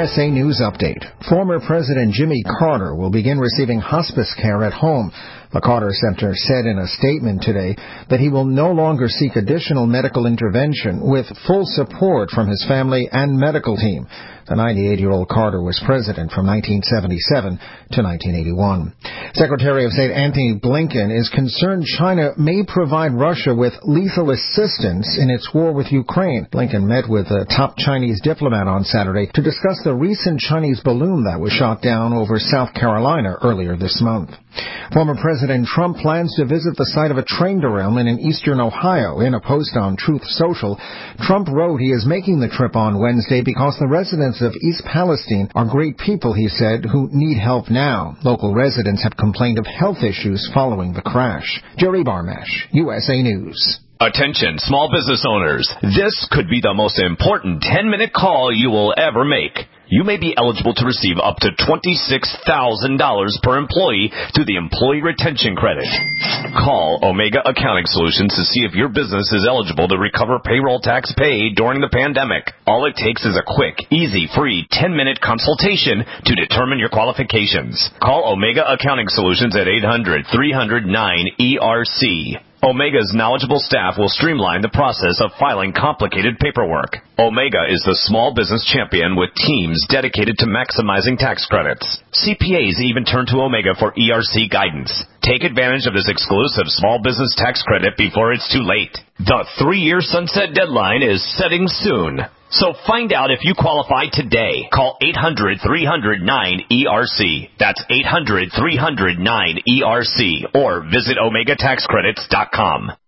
USA News Update. Former President Jimmy Carter will begin receiving hospice care at home. The Carter Center said in a statement today that he will no longer seek additional medical intervention with full support from his family and medical team. The 98-year-old Carter was president from 1977 to 1981. Secretary of State Antony Blinken is concerned China may provide Russia with lethal assistance in its war with Ukraine. Blinken met with a top Chinese diplomat on Saturday to discuss the recent Chinese balloon that was shot down over South Carolina earlier this month. Former President Trump plans to visit the site of a train derailment in eastern Ohio. In a post on Truth Social, Trump wrote he is making the trip on Wednesday because the residents of East Palestine are great people, he said, who need help now. Local residents have complained of health issues following the crash. Jerry Barmash, USA News. Attention, small business owners. This could be the most important 10-minute call you will ever make. You may be eligible to receive up to $26,000 per employee through the Employee Retention Credit. Call Omega Accounting Solutions to see if your business is eligible to recover payroll tax paid during the pandemic. All it takes is a quick, easy, free 10-minute consultation to determine your qualifications. Call Omega Accounting Solutions at 800-300-9ERC. Omega's knowledgeable staff will streamline the process of filing complicated paperwork. Omega is the small business champion with teams dedicated to maximizing tax credits. CPAs even turn to Omega for ERC guidance. Take advantage of this exclusive small business tax credit before it's too late. The 3-year sunset deadline is setting soon. So find out if you qualify today. Call 800-300-9ERC. That's 800-300-9ERC. Or visit OmegaTaxCredits.com.